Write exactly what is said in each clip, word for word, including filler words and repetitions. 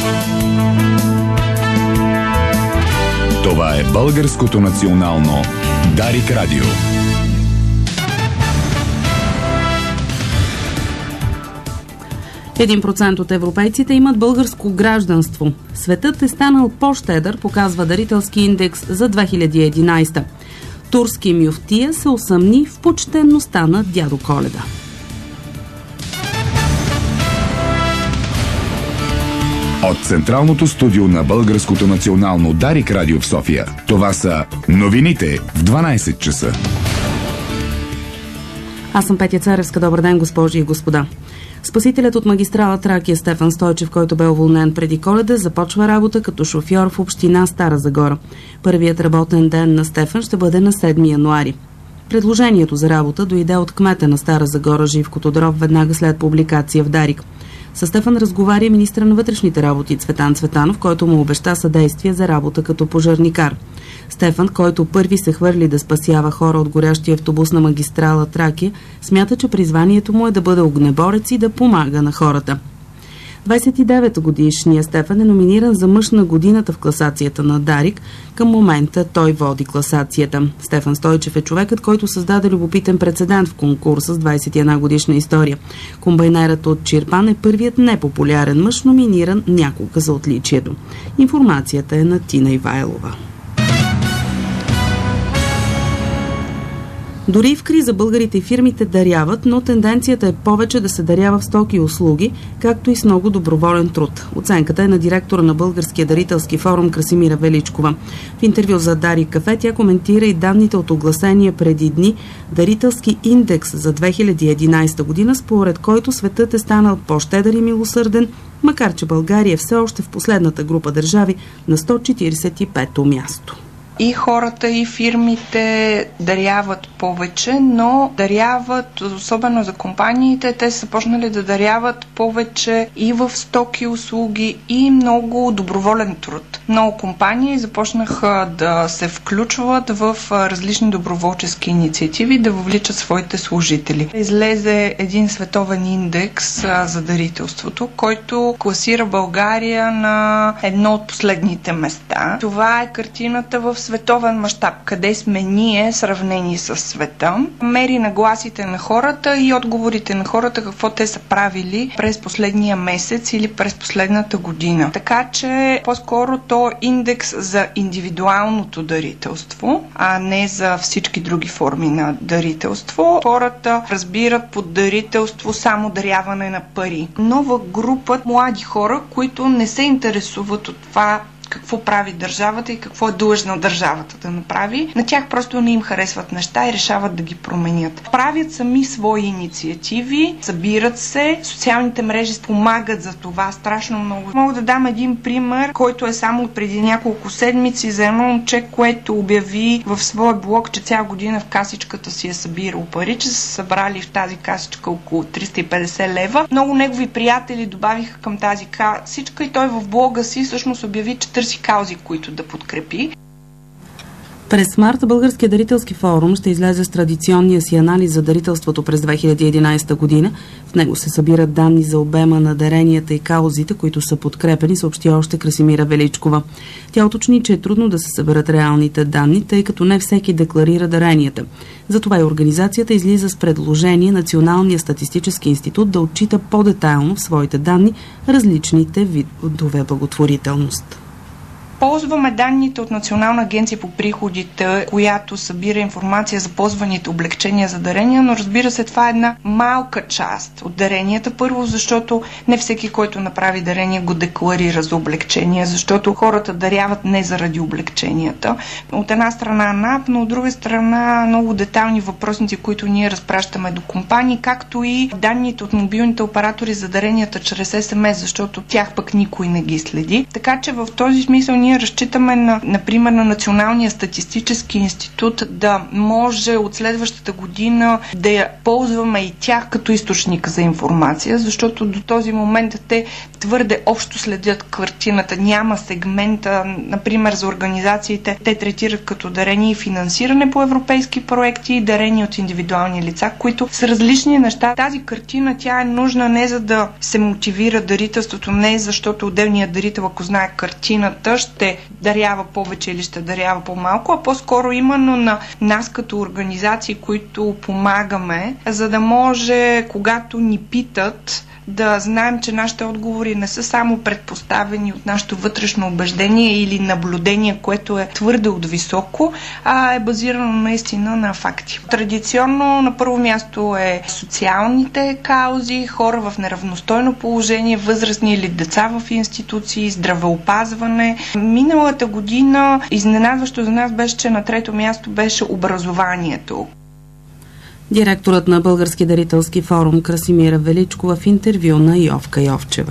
Това е Българското национално Дарик Радио. Един процент от европейците имат българско гражданство. Светът е станал по-щедър, показва дарителски индекс за две хиляди и единадесета. Турски мюфтия се усъмни в почтенността на дядо Коледа. От централното студио на Българското национално Дарик Радио в София, това са новините в дванадесет часа. Аз съм Петя Царевска. Добър ден, госпожи и господа. Спасителят от магистрала Тракия Стефан Стойчев, който бе уволнен преди Коледа, започва работа като шофьор в община Стара Загора. Първият работен ден на Стефан ще бъде на седми януари. Предложението за работа дойде от кмета на Стара Загора Живко Тодоров веднага след публикация в Дарик. Със Стефан разговаря министър на вътрешните работи Цветан Цветанов, който му обеща съдействие за работа като пожарникар. Стефан, който първи се хвърли да спасява хора от горящия автобус на магистрала Тракия, смята, че призванието му е да бъде огнеборец и да помага на хората. двадесет и девет годишният Стефан е номиниран за мъж на годината в класацията на Дарик. Към момента той води класацията. Стефан Стойчев е човекът, който създаде любопитен прецедент в конкурса с двадесет и една годишна история. Комбайнерът от Чирпан е първият непопулярен мъж, номиниран няколко за отличието. Информацията е на Тина Ивайлова. Дори в криза българите и фирмите даряват, но тенденцията е повече да се дарява в стоки и услуги, както и с много доброволен труд. Оценката е на директора на Българския дарителски форум Красимира Величкова. В интервю за Дарик Кафе тя коментира и данните от огласения преди дни дарителски индекс за две хиляди и единадесета година, според който светът е станал по-щедър и милосърден, макар че България е все още в последната група държави на сто четиридесет и пето място. И хората, и фирмите даряват повече, но даряват, особено за компаниите, те са започнали да даряват повече и в стоки, услуги и много доброволен труд. Много компании започнаха да се включват в различни доброволчески инициативи, да въвличат своите служители. Излезе един световен индекс за дарителството, който класира България на едно от последните места. Това е картината в световен мащаб, къде сме ние, сравнени с света, мери нагласите на хората и отговорите на хората, какво те са правили през последния месец или през последната година. Така че по-скоро то индекс за индивидуалното дарителство, а не за всички други форми на дарителство. Хората разбират под дарителство само даряване на пари. Нова група млади хора, които не се интересуват от това какво прави държавата и какво е длъжна държавата да направи. На тях просто не им харесват неща и решават да ги променят. Правят сами свои инициативи, събират се, социалните мрежи помагат за това страшно много. Мога да дам един пример, който е само преди няколко седмици за едно момче, което обяви в своя блог, че цяла година в касичката си е събирал пари, че са събрали в тази касичка около триста и петдесет лева. Много негови приятели добавиха към тази касичка и той в блога си всъщност обяви, че търси каузи, които да подкрепи. През март Българския дарителски форум ще излезе с традиционния си анализ за дарителството през две хиляди и единадесета година. В него се събират данни за обема на даренията и каузите, които са подкрепени, съобщи още Красимира Величкова. Тя уточни, че е трудно да се съберат реалните данни, тъй като не всеки декларира даренията. Затова и организацията излиза с предложение Националния статистически институт да отчита по-детайлно в своите данни различните видове благотворителност. Ползваме данните от Национална агенция по приходите, която събира информация за ползваните облекчения за дарения, но разбира се, това е една малка част от даренията. Първо, защото не всеки, който направи дарение, го декларира за облекчение, защото хората даряват не заради облекченията. От една страна НАП, но от друга страна много детайлни въпросници, които ние разпращаме до компании, както и данните от мобилните оператори за даренията чрез ес ем ес, защото тях пък никой не ги следи. Така че в този смисъл ние разчитаме на, например, на Националния статистически институт да може от следващата година да я ползваме и тях като източник за информация, защото до този момент те твърде общо следят картината. Няма сегмента, например, за организациите. Те третират като дарение и финансиране по европейски проекти и дарение от индивидуални лица, които са различни неща. Тази картина, тя е нужна не за да се мотивира дарителството, не защото отделният дарител, ако знае картината, ще дарява повече или ще дарява по-малко, а по-скоро именно на нас като организации, които помагаме, за да може, когато ни питат, да знаем, че нашите отговори не са само предпоставени от нашето вътрешно убеждение или наблюдение, което е твърде от високо, а е базирано наистина на факти. Традиционно на първо място е социалните каузи, хора в неравностойно положение, възрастни или деца в институции, здравеопазване. Миналата година изненадващо за нас беше, че на трето място беше образованието. Директорът на Български дарителски форум Красимира Величкова в интервю на Йовка Йовчева.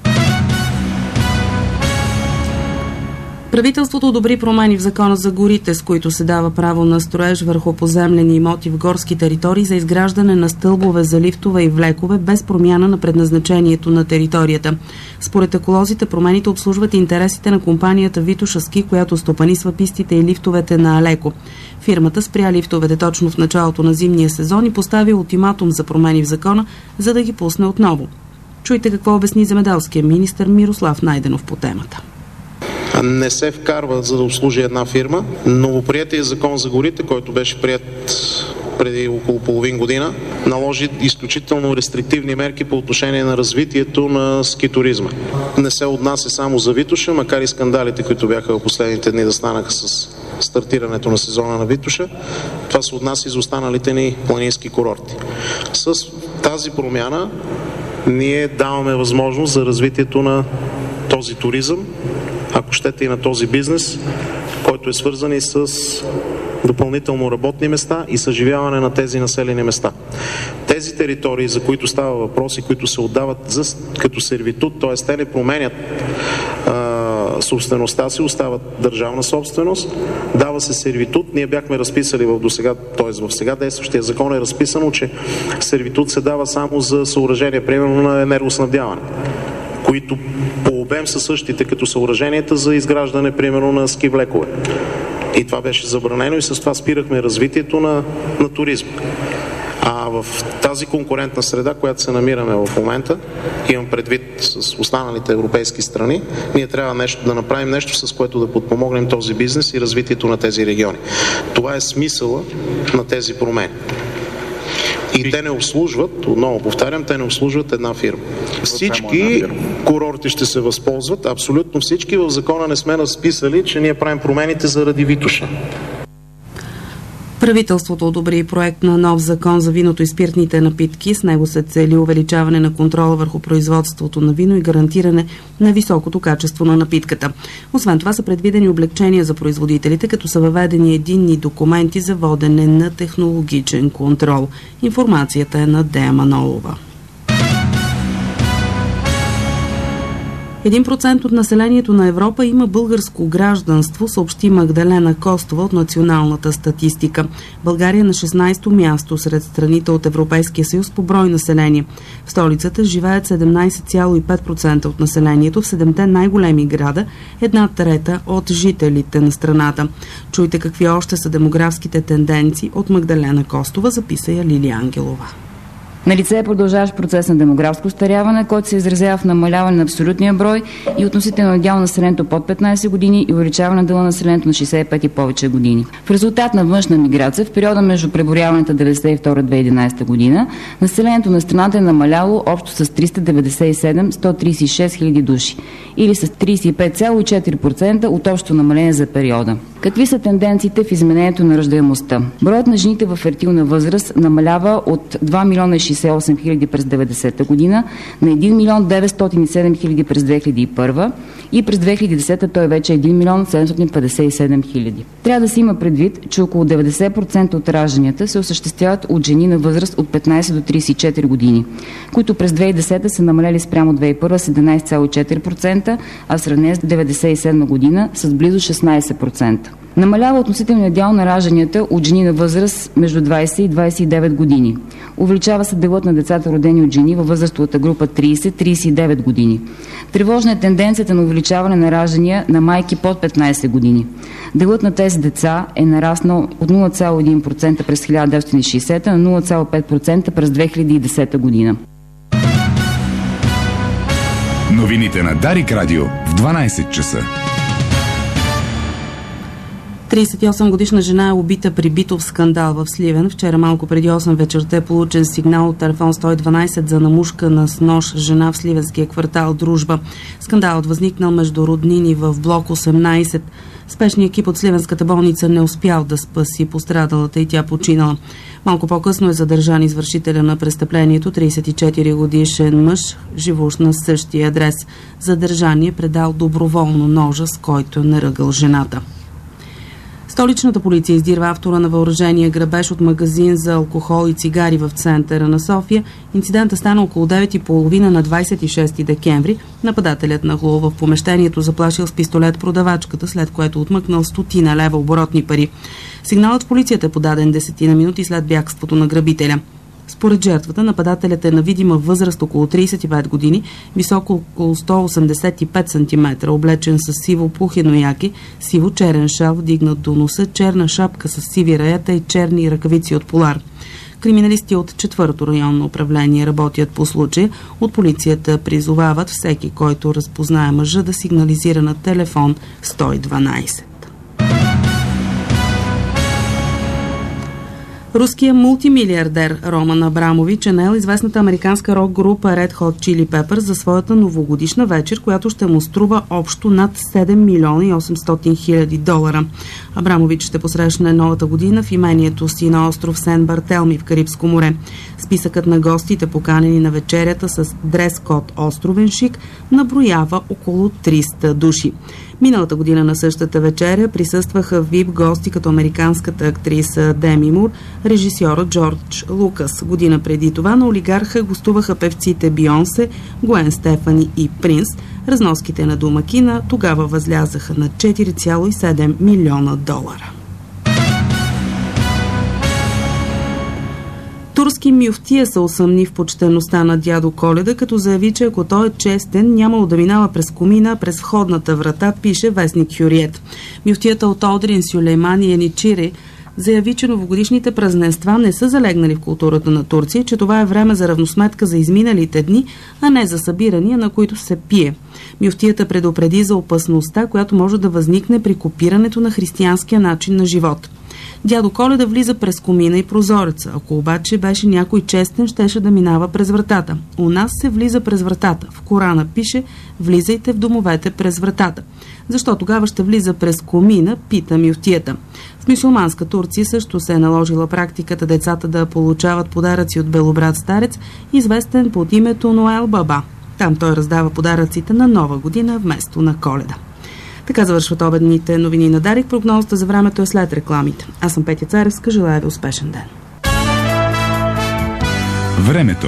Правителството одобри промени в Закона за горите, с които се дава право на строеж върху поземлени имоти в горски територии за изграждане на стълбове за лифтове и влекове без промяна на предназначението на територията. Според еколозите, промените обслужват интересите на компанията Витоша Ски, която стопанисва пистите и лифтовете на Алеко. Фирмата спря лифтовете точно в началото на зимния сезон и постави ултиматум за промени в закона, за да ги пусне отново. Чуйте какво обясни земеделския министър Мирослав Найденов по темата. Не се вкарва, за да обслужи една фирма. Новоприетият закон за горите, който беше прият преди около половин година, наложи изключително рестриктивни мерки по отношение на развитието на ски туризма. Не се отнася само за Витоша, макар и скандалите, които бяха в последните дни да станаха с стартирането на сезона на Витоша. Това се отнася и за останалите ни планински курорти. С тази промяна ние даваме възможност за развитието на този туризъм, ако щете и на този бизнес, който е свързан и с допълнително работни места и съживяване на тези населени места. Тези територии, за които става въпрос и които се отдават за, като сервитут, т.е. те не променят а, собствеността си, остават държавна собственост, дава се сервитут. Ние бяхме разписали в досега, т.е. в сега действащия закон е разписано, че сервитут се дава само за съоръжение, примерно на енергоснабдяване, които по обем са същите като съоръженията за изграждане, примерно, на ски влекове. И това беше забранено и с това спирахме развитието на, на туризма. А в тази конкурентна среда, която се намираме в момента, имам предвид с останалите европейски страни, ние трябва нещо, да направим нещо, с което да подпомогнем този бизнес и развитието на тези региони. Това е смисъла на тези промени. И те не обслужват, отново повтарям, те не обслужват една фирма. Всички курорти ще се възползват, абсолютно всички. В закона не сме разписали, че ние правим промените заради Витоша. Правителството одобри проект на нов закон за виното и спиртните напитки. С него се цели увеличаване на контрола върху производството на вино и гарантиране на високото качество на напитката. Освен това са предвидени облекчения за производителите, като са въведени единни документи за водене на технологичен контрол. Информацията е на Дея Манолова. един процент от населението на Европа има българско гражданство, съобщи Магдалена Костова от националната статистика. България е на шестнадесето място сред страните от Европейския съюз по брой население. В столицата живеят седемнадесет цяло и пет процента от населението, в седемте най-големи града една трета от жителите на страната. Чуйте какви още са демографските тенденции от Магдалена Костова, записа я Лилия Ангелова. Налице е продължаващ процес на демографско старяване, който се изразява в намаляване на абсолютния брой и относително дял на населението под петнадесет години и увеличаване на дела на населението на шестдесет и пет и повече години. В резултат на външна миграция в периода между преброяването деветдесет и втора - две хиляди и единадесета година населението на страната е намаляло общо с триста деветдесет и седем хиляди сто тридесет и шест хиляди души или с тридесет и пет цяло и четири процента от общото намаление за периода. Какви са тенденциите в изменението на раждаемостта? Броят на жените във фертилна възраст намалява от два милиона и шейсет и осем хиляди през деветдесета година на един милион деветстотин и седем хиляди през две хиляди и първа и през две хиляди и десета той вече е един милион седемстотин петдесет и седем хиляди. Трябва да се има предвид, че около деветдесет процента от ражданията се осъществяват от жени на възраст от петнайсет до трийсет и четири години, които през две хиляди и десета са намалели спрямо две хиляди и първа с единайсет цяло и четири процента, а в сравнение с деветдесет и седма година с близо шестнайсет процента. Намалява относителният дял на ражданията от жени на възраст между двайсет и двайсет и девет години. Увеличава се делът на децата, родени от жени във възрастовата група трийсет до трийсет и девет години. Тревожна е тенденцията на увеличаване на раждания на майки под петнайсет години. Делът на тези деца е нараснал от нула цяло и един процента през хиляда деветстотин и шейсета на нула цяло и пет процента през две хиляди и десета година. Новините на Дарик Радио в дванайсет часа. трийсет и осем годишна жена е убита при битов скандал в Сливен. Вчера малко преди осем вечерта е получен сигнал от телефон сто и дванайсет за намушкана с нож жена в сливенския квартал Дружба. Скандалът възникнал между роднини в блок осемнайсет. Спешният екип от сливенската болница не успял да спаси пострадалата и тя починала. Малко по-късно е задържан извършителя на престъплението, трийсет и четири годишен мъж, живущ на същия адрес. Задържание предал доброволно ножа, с който е наръгал жената. Столичната полиция издирва автора на въоръжения грабеж от магазин за алкохол и цигари в центъра на София. Инцидентът стана около девет и половина на двайсет и шести декември. Нападателят нахлул в помещението, заплашил с пистолет продавачката, след което отмъкнал стотина лева оборотни пари. Сигналът в полицията е подаден десетина минути след бягството на грабителя. Според жертвата, нападателят е на видима възраст около трийсет и пет години, високо около сто осемдесет и пет сантиметра, облечен с сиво пухено яки, сиво черен шал, вдигнат до носа, черна шапка с сиви раята и черни ръкавици от полар. Криминалисти от четвърто районно управление работят по случая. От полицията призовават всеки, който разпознае мъжа, да сигнализира на телефон сто и дванайсет. Руският мултимилиардер Роман Абрамович е наел известната американска рок група Red Hot Chili Peppers за своята новогодишна вечер, която ще му струва общо над седем милиона и осемстотин хиляди долара. Абрамович ще посрещне новата година в имението си на остров Сен Бартелми в Карибско море. Списъкът на гостите, поканени на вечерята с дрес-код островен шик, наброява около триста души. Миналата година на същата вечеря присъстваха вип гости като американската актриса Деми Мур, режисьора Джордж Лукас. Година преди това на олигарха гостуваха певците Бионсе, Гуен Стефани и Принс. Разноските на домакина тогава възлязаха на четири цяло и седем милиона долара. Турски мюфтия се усъмни в почтеността на дядо Коледа, като заяви, че ако той е честен, нямало да минава през комина, през входната врата, пише вестник Хюриет. Мюфтията от Одрин Сюлейман и Еничири заяви, че новогодишните празненства не са залегнали в културата на Турция, че това е време за равносметка за изминалите дни, а не за събирания, на които се пие. Мюфтията предупреди за опасността, която може да възникне при копирането на християнския начин на живот. Дядо Коледа влиза през комина и прозореца. Ако обаче беше някой честен, щеше да минава през вратата. У нас се влиза през вратата. В Корана пише: влизайте в домовете през вратата. Защо тогава ще влиза през комина, пита мюфтията. В мюсюлманска Турция също се е наложила практиката децата да получават подаръци от белобрат старец, известен под името Ноел Баба. Там той раздава подаръците на Нова година вместо на Коледа. Така завършват обедните новини на Дарик. Прогнозата за времето е след рекламите. Аз съм Петя Царевска. Желая ви успешен ден. Времето.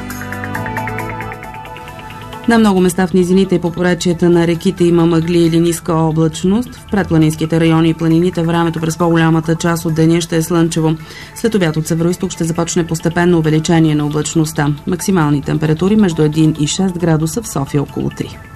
На много места в низините и по поречията на реките има мъгли или ниска облачност. В предпланинските райони и планините времето през по-голямата част от деня ще е слънчево. След обяд от североизток ще започне постепенно увеличение на облачността. Максимални температури между един и шест градуса, в София около три.